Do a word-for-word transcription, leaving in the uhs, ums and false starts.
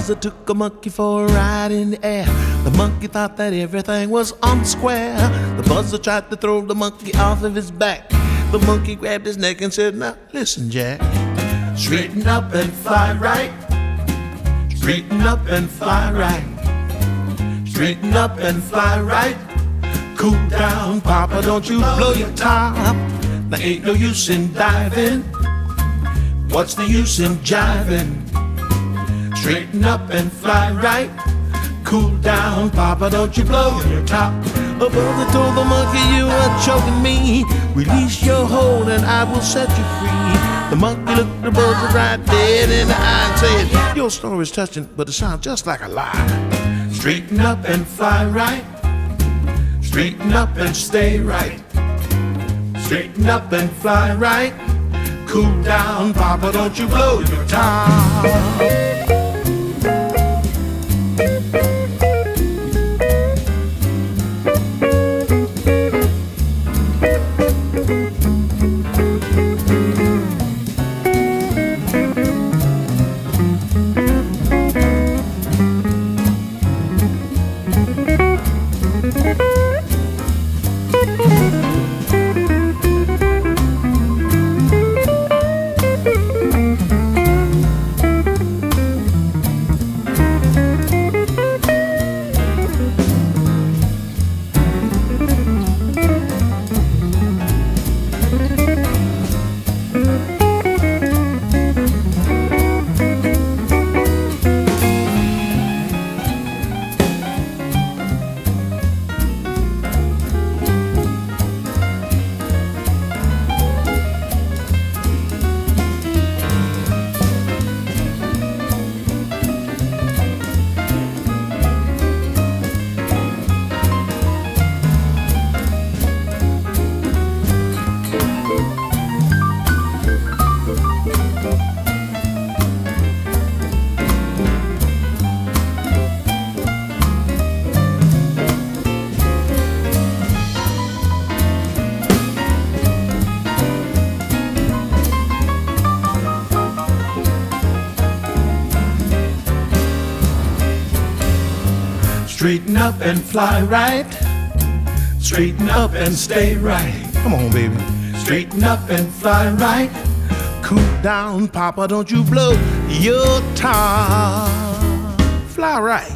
buzzer took a monkey for a ride in the air. The monkey thought that everything was on square. The buzzer tried to throw the monkey off of his back. The monkey grabbed his neck and said, now listen, Jack. Straighten up and fly right. Straighten up and fly right. Straighten up and fly right. Cool down, Papa, don't you blow your top. There ain't no use in diving. What's the use in jiving? Straighten up and fly right. Cool down, Papa, don't you blow your top. A brother told the monkey, you are choking me. Release your hold and I will set you free. The monkey looked the buzzer right dead in the eye and said, your story's touching, but it sounds just like a lie. Straighten up and fly right. Straighten up and stay right. Straighten up and fly right. Cool down, Papa, don't you blow your top. Straighten up and fly right. Straighten up and stay right. Come on, baby. Straighten up and fly right. Cool down, Papa, don't you blow your top. Fly right.